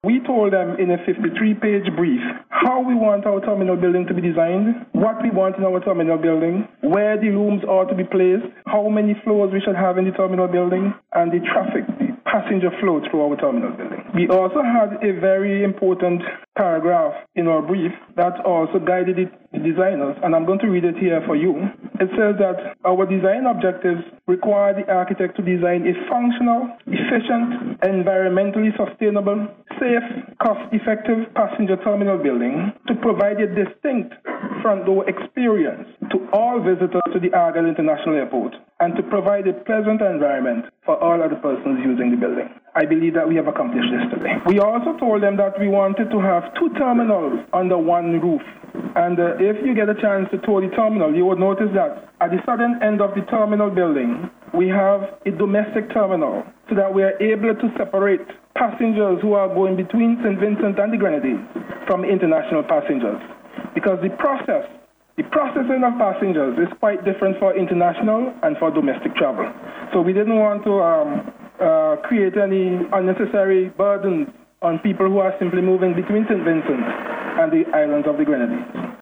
We told them in a 53-page brief how we want our terminal building to be designed, what we want in our terminal building, where the rooms are to be placed, how many floors we should have in the terminal building, and the traffic, the passenger flow through our terminal building. We also had a very important paragraph in our brief that also guided the designers, and I'm going to read it here for you. It says that our design objectives require the architect to design a functional, efficient, environmentally sustainable, safe, cost-effective passenger terminal building to provide a distinct front door experience to all visitors to the Argyle International Airport and to provide a pleasant environment for all other persons using the building. I believe that we have accomplished this today. We also told them that we wanted to have 2 terminals under one roof. And if you get a chance to tour the terminal, you would notice that at the southern end of the terminal building, we have a domestic terminal so that we are able to separate passengers who are going between St. Vincent and the Grenadines from international passengers. Because the processing of passengers is quite different for international and for domestic travel. So we didn't want to create any unnecessary burdens on people who are simply moving between St. Vincent and the islands of the Grenadines.